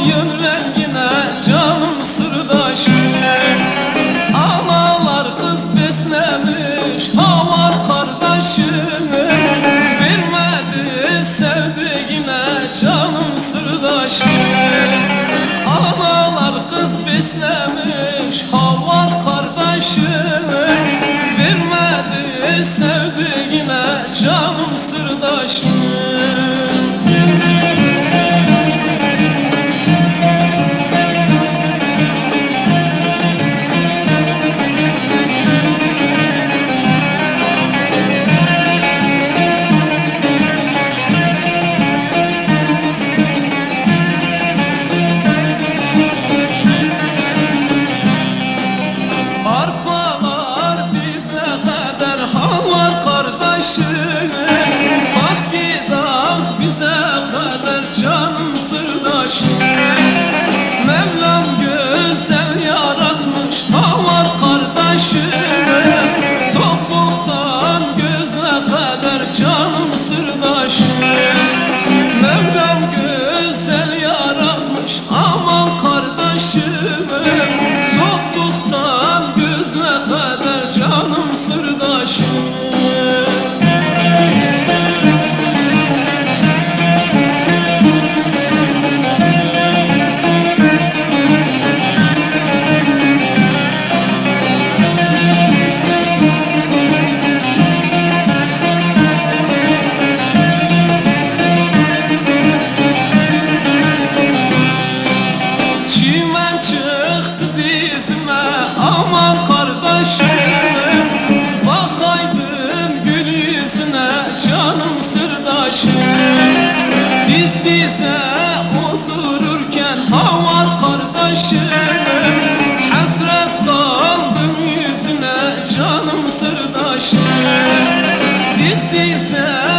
yön rengine canım sırdaşım. Analar kız beslemiş havar kardeşim. Vermedi sevdiğine canım sırdaşım. Analar kız beslemiş havar kardeşim. Vermedi sevdiğine canım sırdaşım. Bak bir dağ bize kadar canım sırdaşım. Mevlam güzel yaratmış havar kardeşim. Topuktan göze kadar canım sırdaşım. Mevlam güzel yaratmış aman kardeşim. Topuktan göze kadar canım sırdaşım. Çimen çıktı dizime aman kardeşim. Bakaydım gül yüzüne canım sırdaşım. Diz dize otururken havar kardeşim. Hasret kaldım yüzüne canım sırdaşım. Diz dize